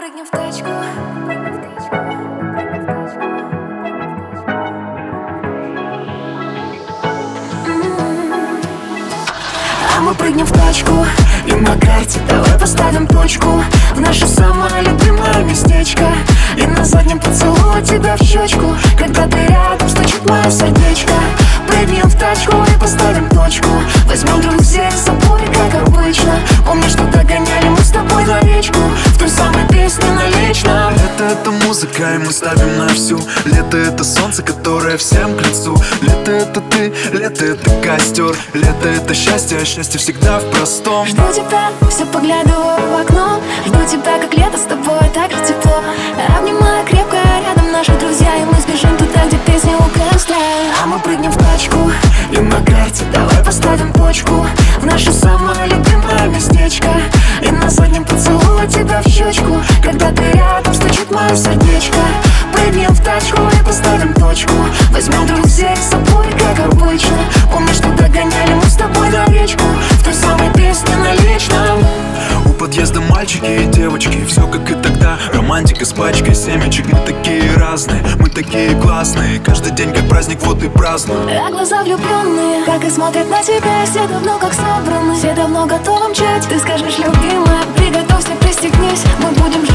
прыгнем в тачку. Мы прыгнем в тачку, и на карте давай поставим точку в наше самое любимое местечко. И на заднем поцелую тебя в щечку, когда ты рядом, стучит мое сердечко. Прыгнем в тачку и поставим точку, возьмем друзей с собой, как обычно. Помнишь, что догоняли мы с тобой на речку, в той самой песне на личном. Лето — это музыка, и мы ставим на всю. Лето — это солнце, которое всем к лицу. Лето — это ты, лето — это костер. Лето — это счастье, а счастье всегда в простом. Жду тебя, все поглядываю в окно. Жду тебя, как лето, с тобой так же тепло. Обнимаю крепко, рядом наши друзья, и мы сбежим туда, где песни у костра. Мы прыгнем в тачку, и на карте давай поставим точку в наше самое любимое местечко. И на заднем поцелую тебя в щечку, когда ты рядом, стучит мое сердечко. Прыгнем в тачку и поставим точку, возьмем друзей с собой, как обычно. Помнишь, что догоняли мы с тобой на речку, в той самой песне на личном. У подъезда мальчики и девочки, все как и тогда. Романтика с пачкой семечек, мы такие разные, мы такие классные. Каждый день как праздник, вот и празднуем. А глаза влюбленные, как и смотрят на тебя. Все давно как собраны, все давно готовы мчать. Ты скажешь, любимая, приготовься, пристегнись, мы будем жить